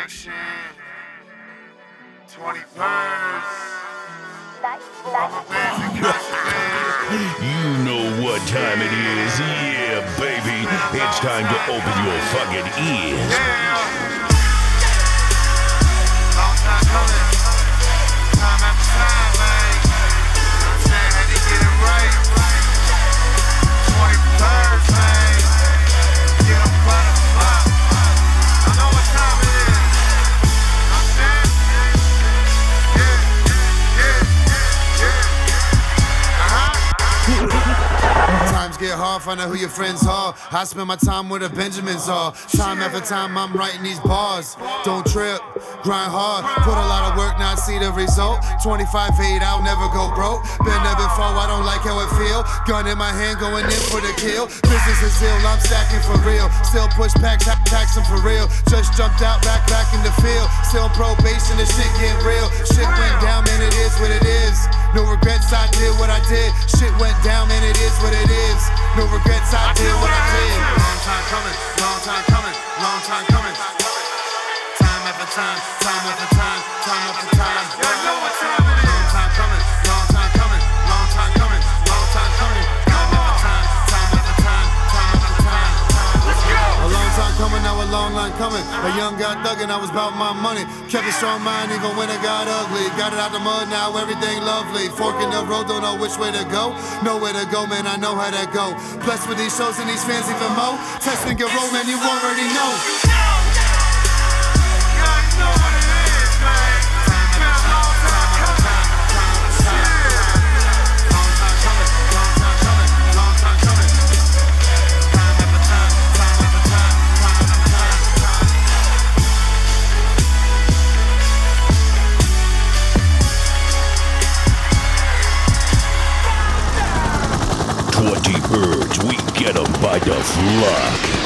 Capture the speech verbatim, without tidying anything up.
Action. twenty birds. You know what time it is. Yeah, baby. It's time to open your fucking ears. Yeah. Long time coming. Time after time, man. I'm saying, had to get it right. twenty birds, man. Get them butterfly. I know what time it is. I'm saying, yeah, yeah, yeah. Uh-huh. Times get hard, find out who your friends are. I spend my time where the Benjamins are. Time after time, I'm writing these bars. Don't trip, grind hard, put a lot of work, now I see the result. twenty-five eight, I'll never go broke. Been there before, I don't like how it feel. Gun in my hand, going in for the kill. Business is ill, I'm stacking for real. Still push packs, packs them for real. Just jumped out, back, back in the field. Still probation, the shit getting real. Shit went down, man, it is what it is. No regrets, I did what I did. Shit went down, man, it is what it is. No regrets, I did what I did. Long time coming, long time coming, long time coming. Time after time, time after time, time after time. Y'all know what time it is. Long time coming, long time coming, long time coming, long time coming. Time after time, time after time, time after time. Let's go. A long time coming, now a long line coming. A young guy thuggin', I was about my money. Kept a strong mind even when it got ugly. Got it out the mud, now everything lovely. Fork in the road, don't know which way to go. Nowhere to go, man, I know how that go. Blessed with these shows and these fans even more. Test and get roll, man, you already know. Y'all know what it is, man. Been a long time coming. Long time coming, long time coming, long time coming. Time after time, time after time, time after time. twenty birds, we get 'em by the flock.